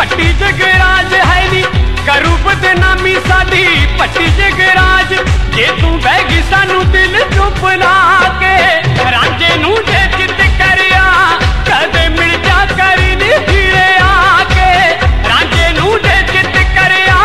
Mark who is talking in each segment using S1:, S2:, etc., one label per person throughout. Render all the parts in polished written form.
S1: पट्टी जगराज है नी करू बदनामी साडी पट्टी जगराज जे तू बहगी सानू दिल चों बुला के रांझे नू जे चित करिया कदे मिल जा करी नी फिरे आके रांझे नू जे चित करिया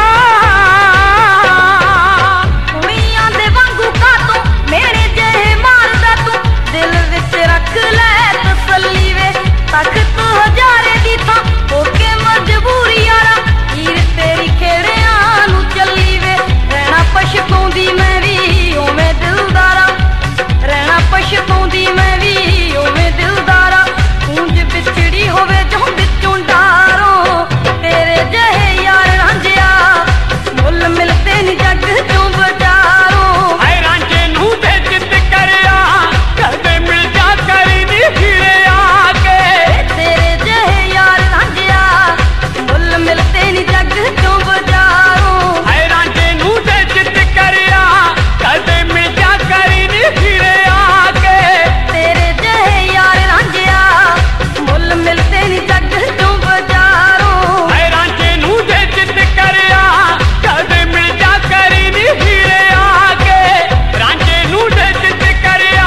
S2: कुड़ियां दे वांगू का तू मेरे जेहे मारदा तू दिल विच रख ले तसल्ली वे तख्त हजारे दी थां होके मजबूरी यारा हीर तेरी खेड़ियां नू चली वे रहना पछताउंदी मैं भी ओवें दिलदारा रहना पछताउंदी मैं भी ओवें दिलदारा ऊंज बिछड़ी होवे जो बिचों डारों तेरे जेहे यार रांझिया मुल मिलते नी जग चों बजारों
S1: हाय रांझे नू दे चित करिया कदे मिल जा करी नी फिरे आके
S2: तेरे जेहे यार रांझिया मुल मिलते नी जग चों बजारों
S1: हाय रांझे नू दे चित करिया कदे मिल जा करी नी फिरे आके
S2: तेरे जेहे यार रांझिया मुल मिलते नी जग चों बजारों
S1: हाय रांझे नू दे चित करिया कदे मिल जा करी नी फिरे आके रांझे नू दे चित करिया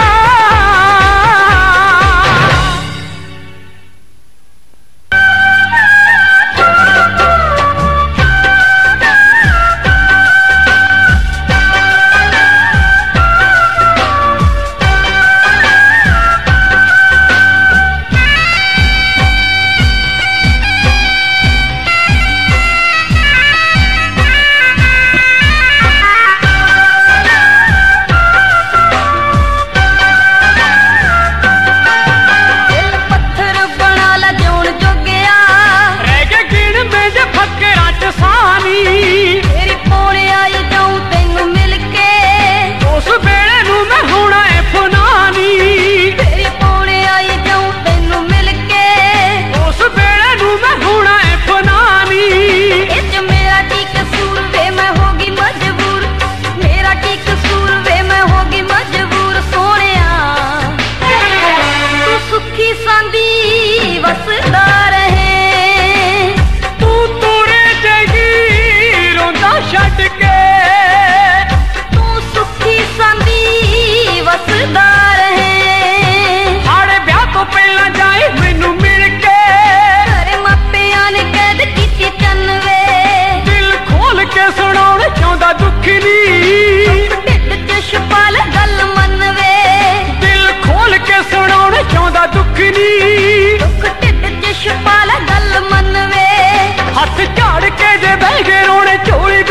S2: दिल पत्थर बना ला जोन जोगिया
S1: रह के गिण में जे फकरां च सानी
S2: तेरी पौने आई जाऊं तेनू मिल के
S1: उस वेले नू मैं होना है फनानी
S2: तेरी पौने आई जाऊं तेनू मिल के
S1: उस वेले नू मैं होना है फनानी
S2: इच मेरा की कसूर वे मैं होगी मजबूर मेरा की कसूर वे मैं होगी मजबूर सोनिया तू सुखी सांदी वसदा रहे
S1: तू तोरे जगी रोंदा छड़ के
S2: तू सुखी सांदी वसदा रहे
S1: साढ़े ब्याह तो पहला जाए मैनू मिल के
S2: तेरे मापियां ने कैद कीती चन्नवे
S1: दिल खोल के सुनाउण चाहुंदा दुख नी
S2: ढिड च छुपा ले गल मनवे
S1: दिल खोल के सुनाउण चाहुंदा दुख नी
S2: दुख ढिड च छुपा ले गल मनवे
S1: हथ झाड़ के जे बह गए रोने झोली